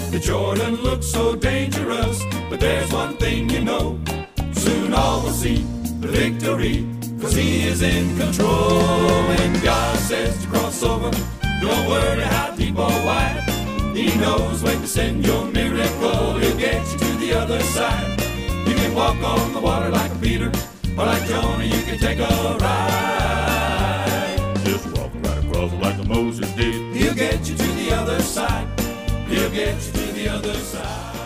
The Jordan looks so dangerous, but there's one thing you know. Soon all will see the victory, 'cause he is in control. When God says to cross over, don't worry how deep or wide. He knows when to send your miracle. He'll get you to the other side. You can walk on the water like Peter, or like Jonah, you can take a ride. Just walk right across like Moses did. He'll get you to the other side. He'll get you to the other side.